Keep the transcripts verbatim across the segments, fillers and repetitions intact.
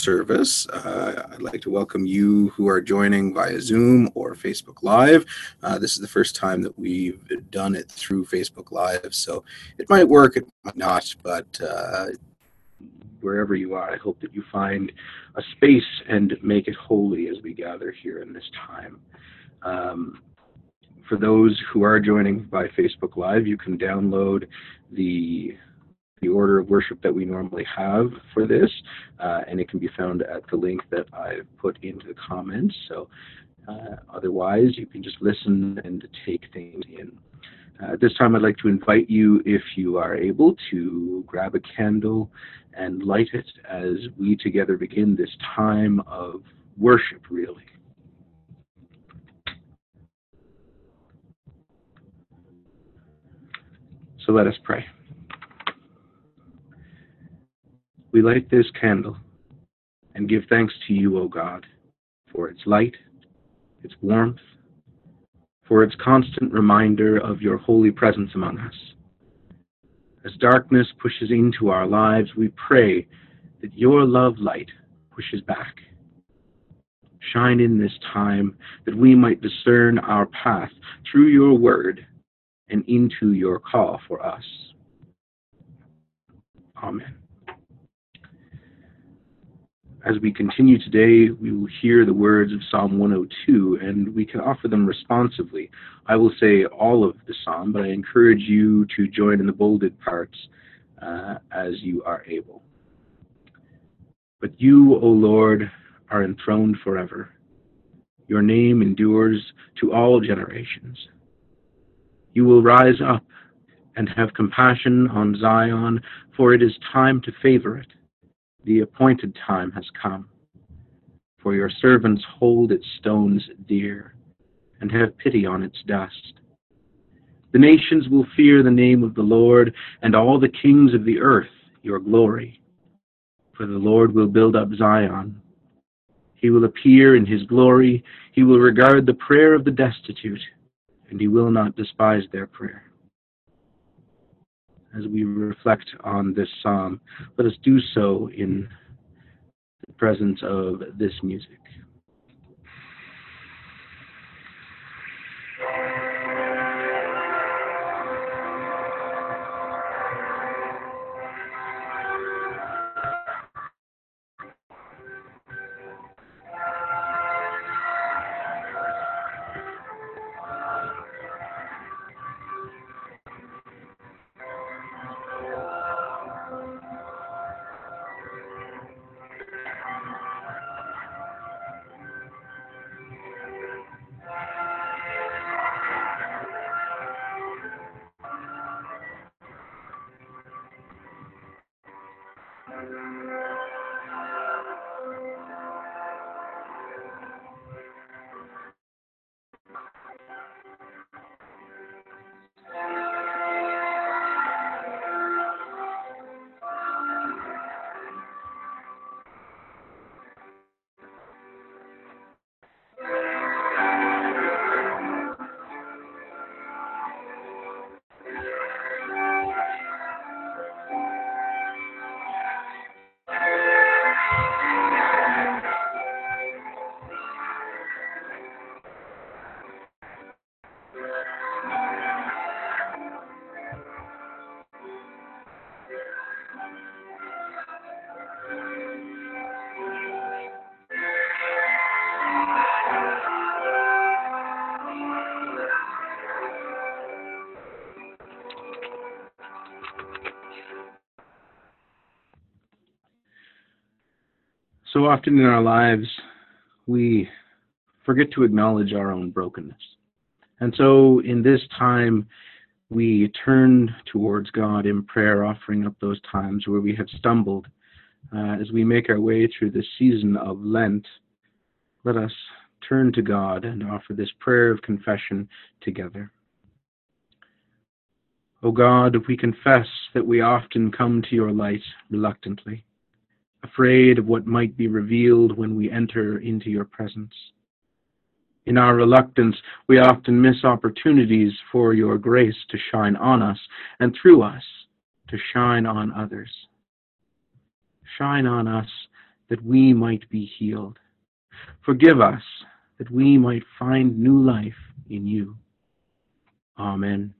service. Uh, I'd like to welcome you who are joining via Zoom or Facebook Live. Uh, this is the first time that we've done it through Facebook Live, so it might work, it might not, but uh, wherever you are, I hope that you find a space and make it holy as we gather here in this time. Um, for those who are joining by Facebook Live, you can download the the order of worship that we normally have for this, uh, and it can be found at the link that I've put into the comments. So uh, otherwise, you can just listen and take things in. Uh, at this time, I'd like to invite you, if you are able, to grab a candle and light it as we together begin this time of worship, really. So let us pray. We light this candle and give thanks to you, O God, for its light, its warmth, for its constant reminder of your holy presence among us. As darkness pushes into our lives, we pray that your love light pushes back. Shine in this time that we might discern our path through your word and into your call for us. Amen. As we continue today, we will hear the words of Psalm one oh two, and we can offer them responsively. I will say all of the psalm, but I encourage you to join in the bolded parts uh, as you are able. But you, O Lord, are enthroned forever. Your name endures to all generations. You will rise up and have compassion on Zion, for it is time to favor it. The appointed time has come. For your servants hold its stones dear, and have pity on its dust. The nations will fear the name of the Lord, and all the kings of the earth your glory. For the Lord will build up Zion. He will appear in his glory. He will regard the prayer of the destitute, and he will not despise their prayer. As we reflect on this psalm, let us do so in the presence of this music. So often in our lives, we forget to acknowledge our own brokenness. And so in this time, we turn towards God in prayer, offering up those times where we have stumbled. Uh, as we make our way through this season of Lent, let us turn to God and offer this prayer of confession together. O God, we confess that we often come to your light reluctantly, afraid of what might be revealed when we enter into your presence. In our reluctance, we often miss opportunities for your grace to shine on us and through us to shine on others. Shine on us that we might be healed. Forgive us, that we might find new life in you. Amen.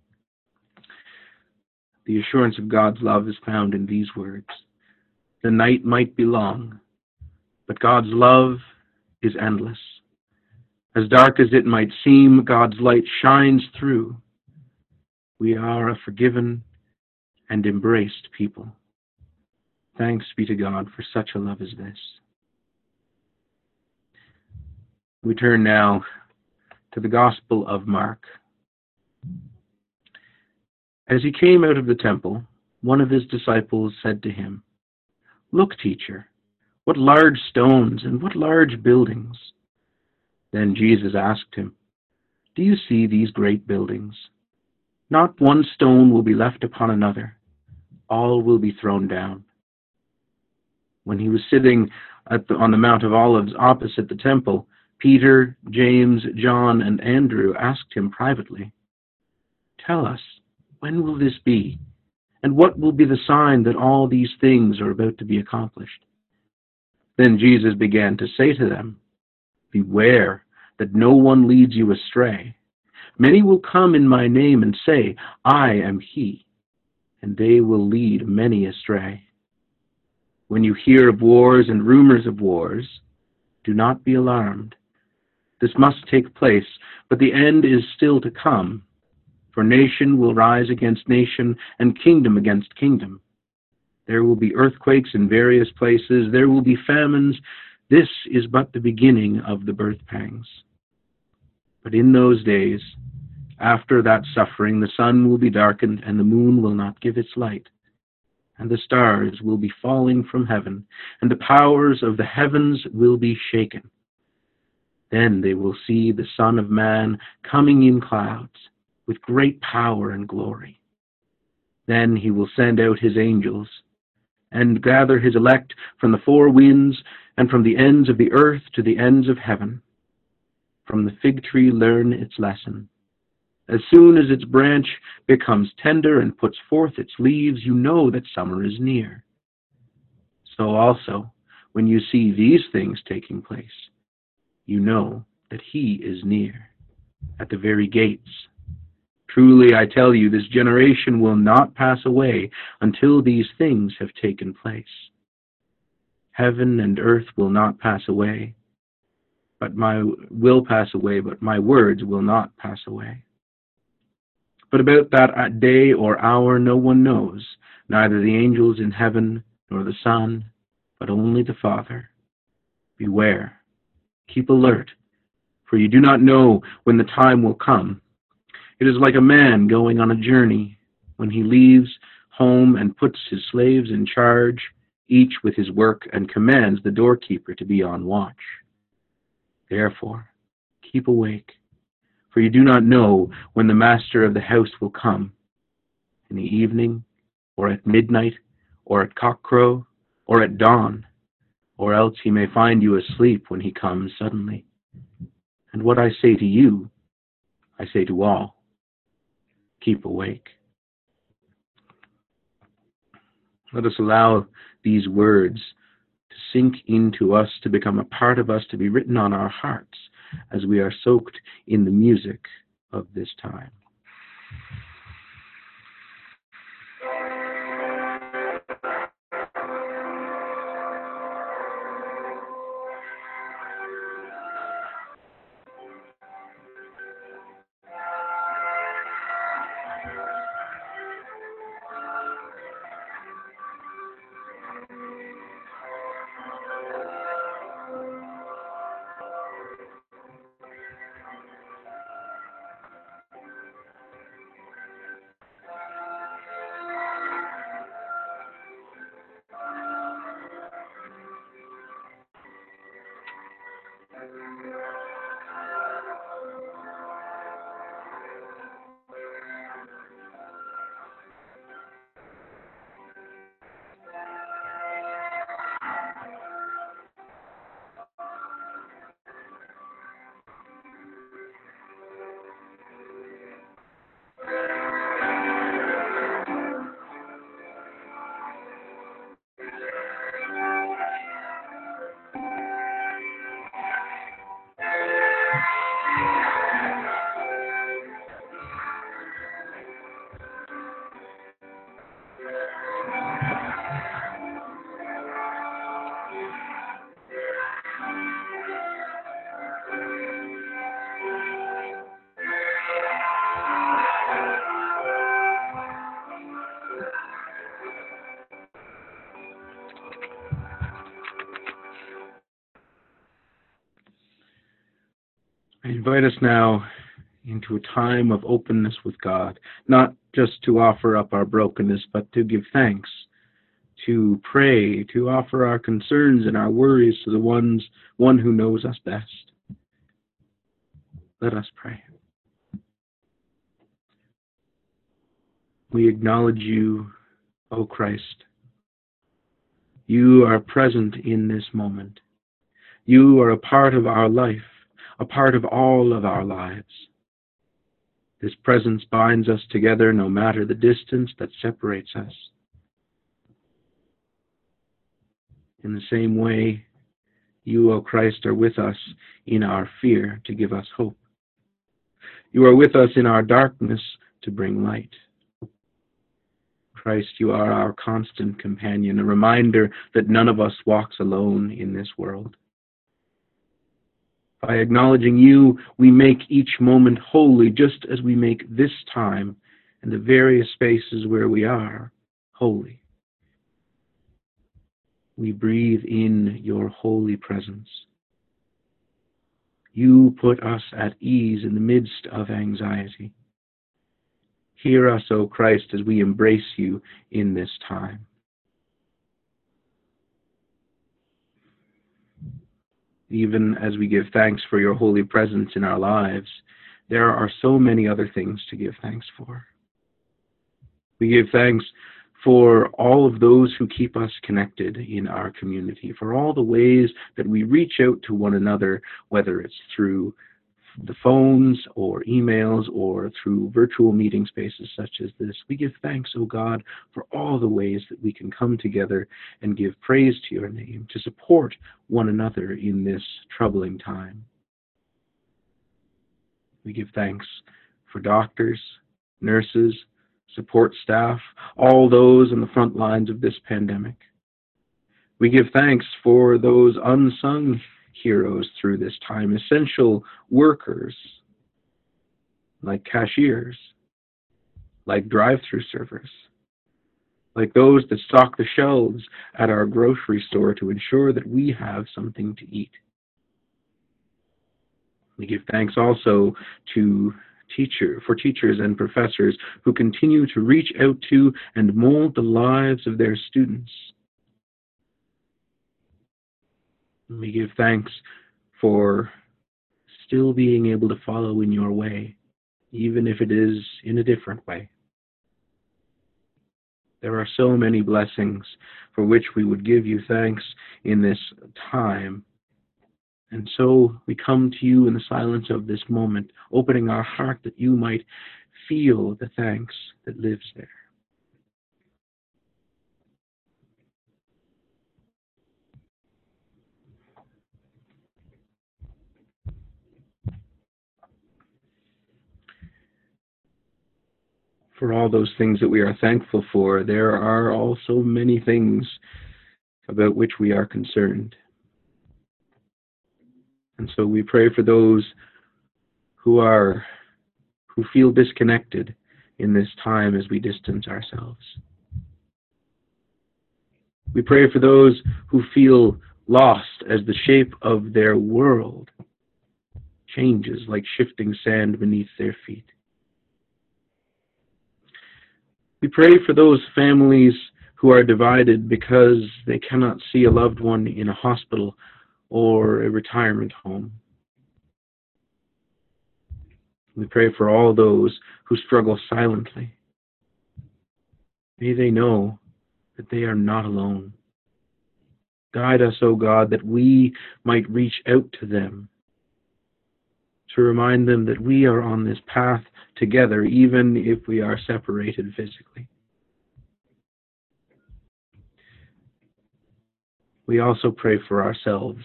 The assurance of God's love is found in these words. The night might be long, but God's love is endless. As dark as it might seem, God's light shines through. We are a forgiven and embraced people. Thanks be to God for such a love as this. We turn now to the Gospel of Mark. As he came out of the temple, one of his disciples said to him, "Look, teacher, what large stones and what large buildings." Then Jesus asked him, "Do you see these great buildings? Not one stone will be left upon another. All will be thrown down." When he was sitting at the, on the Mount of Olives opposite the temple, Peter, James, John, and Andrew asked him privately, "Tell us, when will this be? And what will be the sign that all these things are about to be accomplished?" Then Jesus began to say to them, "Beware that no one leads you astray. Many will come in my name and say, 'I am he,' and they will lead many astray. When you hear of wars and rumors of wars, do not be alarmed. This must take place, but the end is still to come. For nation will rise against nation, and kingdom against kingdom. There will be earthquakes in various places. There will be famines. This is but the beginning of the birth pangs. But in those days, after that suffering, the sun will be darkened, and the moon will not give its light. And the stars will be falling from heaven, and the powers of the heavens will be shaken. Then they will see the Son of Man coming in clouds, with great power and glory. Then he will send out his angels, and gather his elect from the four winds, and from the ends of the earth to the ends of heaven. From the fig tree learn its lesson. As soon as its branch becomes tender and puts forth its leaves, you know that summer is near. So also, when you see these things taking place, you know that he is near, at the very gates. Truly, I tell you, this generation will not pass away until these things have taken place. Heaven and earth will not pass away, but my will pass away, but my words will not pass away. But about that day or hour no one knows, neither the angels in heaven nor the Son, but only the Father. Beware, keep alert, for you do not know when the time will come. It is like a man going on a journey, when he leaves home and puts his slaves in charge, each with his work, and commands the doorkeeper to be on watch. Therefore, keep awake, for you do not know when the master of the house will come, in the evening, or at midnight, or at cockcrow, or at dawn, or else he may find you asleep when he comes suddenly. And what I say to you, I say to all, keep awake." Let us allow these words to sink into us, to become a part of us, to be written on our hearts as we are soaked in the music of this time. invite us now into a time of openness with God, not just to offer up our brokenness, but to give thanks, to pray, to offer our concerns and our worries to the ones, one who knows us best. Let us pray. We acknowledge you, O Christ. You are present in this moment. You are a part of our life, a part of all of our lives. This presence binds us together no matter the distance that separates us. In the same way, you, O Christ, are with us in our fear to give us hope. You are with us in our darkness to bring light. Christ, you are our constant companion, a reminder that none of us walks alone in this world. By acknowledging you, we make each moment holy, just as we make this time and the various spaces where we are holy. We breathe in your holy presence. You put us at ease in the midst of anxiety. Hear us, O Christ, as we embrace you in this time. Even as we give thanks for your holy presence in our lives, there are so many other things to give thanks for. We give thanks for all of those who keep us connected in our community, for all the ways that we reach out to one another, whether it's through the phones or emails or through virtual meeting spaces such as this. We give thanks, O God, for all the ways that we can come together and give praise to your name, to support one another in this troubling time. We give thanks for doctors, nurses, support staff, all those on the front lines of this pandemic. We give thanks for those unsung heroes through this time, essential workers like cashiers, like drive-through servers, like those that stock the shelves at our grocery store to ensure that we have something to eat. We give thanks also to teacher, for teachers and professors who continue to reach out to and mold the lives of their students. We give thanks for still being able to follow in your way, even if it is in a different way. There are so many blessings for which we would give you thanks in this time. And so we come to you in the silence of this moment, opening our heart that you might feel the thanks that lives there. For all those things that we are thankful for, there are also many things about which we are concerned. And so we pray for those who are, who feel disconnected in this time as we distance ourselves. We pray for those who feel lost as the shape of their world changes like shifting sand beneath their feet. We pray for those families who are divided because they cannot see a loved one in a hospital or a retirement home. We pray for all those who struggle silently. May they know that they are not alone. Guide us, O God, that we might reach out to them, to remind them that we are on this path together, even if we are separated physically. We also pray for ourselves.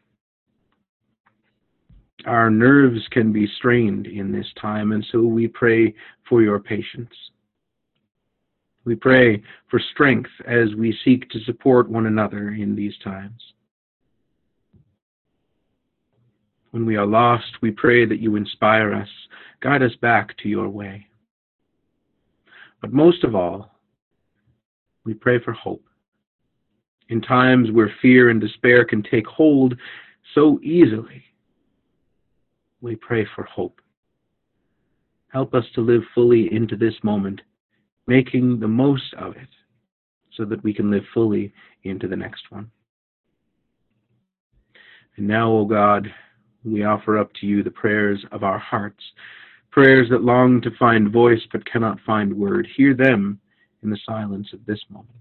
Our nerves can be strained in this time, and so we pray for your patience. We pray for strength as we seek to support one another in these times. When we are lost, we pray that you inspire us, guide us back to your way. But most of all, we pray for hope. In times where fear and despair can take hold so easily, we pray for hope. Help us to live fully into this moment, making the most of it so that we can live fully into the next one. And now, O God, we offer up to you the prayers of our hearts, prayers that long to find voice but cannot find word. Hear them in the silence of this moment.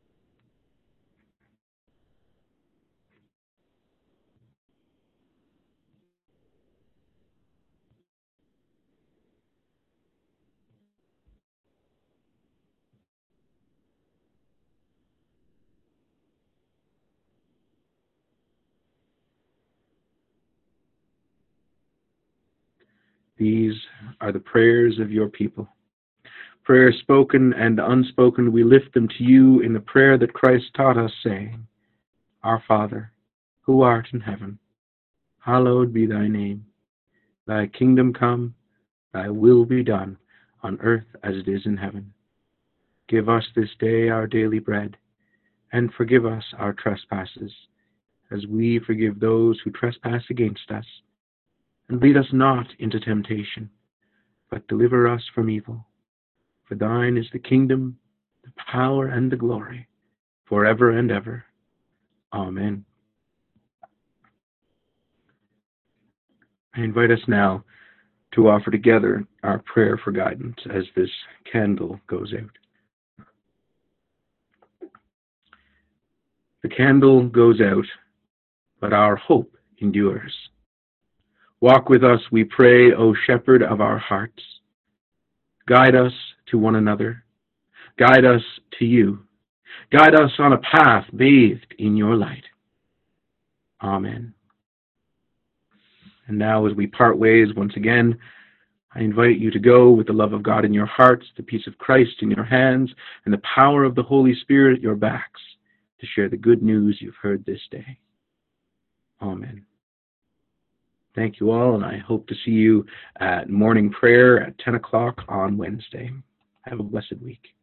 These are the prayers of your people. Prayers spoken and unspoken, we lift them to you in the prayer that Christ taught us, saying, Our Father, who art in heaven, hallowed be thy name. Thy kingdom come, thy will be done, on earth as it is in heaven. Give us this day our daily bread, and forgive us our trespasses, as we forgive those who trespass against us. And lead us not into temptation, but deliver us from evil. For thine is the kingdom, the power, and the glory, forever and ever. Amen. I invite us now to offer together our prayer for guidance as this candle goes out. The candle goes out, but our hope endures. Walk with us, we pray, O Shepherd of our hearts. Guide us to one another. Guide us to you. Guide us on a path bathed in your light. Amen. And now, as we part ways once again, I invite you to go with the love of God in your hearts, the peace of Christ in your hands, and the power of the Holy Spirit at your backs to share the good news you've heard this day. Amen. Thank you all, and I hope to see you at morning prayer at ten o'clock on Wednesday. Have a blessed week.